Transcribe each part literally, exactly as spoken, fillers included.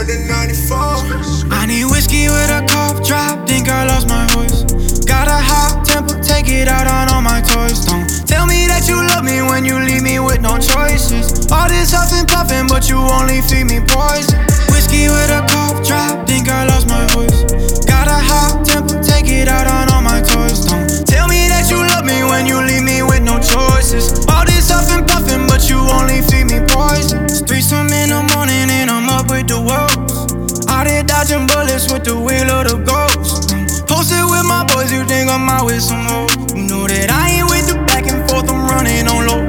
started in ninety-four. I need whiskey with a cough drop, think I lost my voice. Got a hot temper, take it out on all my toys. Don't tell me that you love me when you leave me with no choices. All this huffing puffing, but you only feed me poison. Whiskey with a cough drop, think I lost my voice. Got a hot temper, take it out on all my toys. Don't tell me that you love me when you leave me with no choices. All this huffing puffing, but you only feed me poison. It's three some in the morning and I'm up with the wolves. Out here dodging bullets with the wheel of the ghost. I'm posted with my boys, you think I'm out with some more. You know that I ain't with the back and forth, I'm running on low.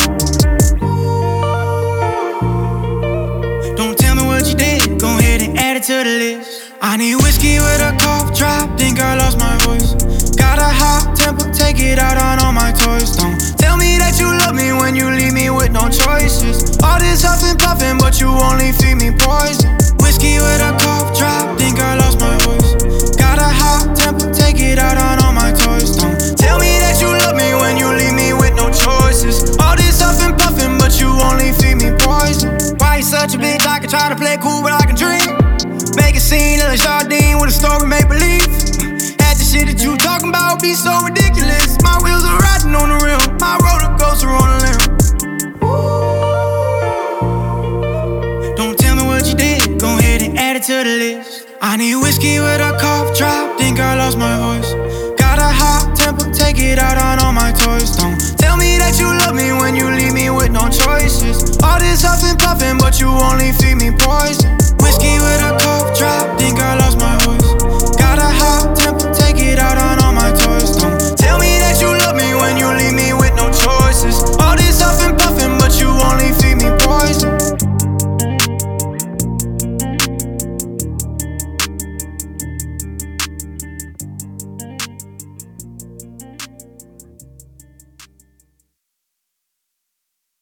Don't tell me what you did, go ahead and add it to the list. I need whiskey with a cough drop, think I lost my voice. Got a hot temper, take it out on all my toys. Don't tell me that you love me when you leave me with no choices. All this huffing puffing, but you only feed me poison. Whiskey with a cough drop, think I lost my voice. Got a hot temper, take it out on all my toys. Don't tell me that you love me when you leave me with no choices. All this huffing puffing, but you only feed me poison. Why you such a bitch? I can try to play cool, but I can dream. Make a scene like Jardine with a story, make believe. Had the shit that you talking about be so ridiculous. My wheels are riding on the rim, my roller coaster on a limb. Don't tell me what you did, go ahead and add it to the list. I need whiskey with a cough drop, think I lost my voice. Got a hot temper, take it out on all my toys. Don't tell me that you love me when you leave me with no choices. All this huffing puffing, but you only feed me poison. Whiskey with a cough drop, think I lost my voice.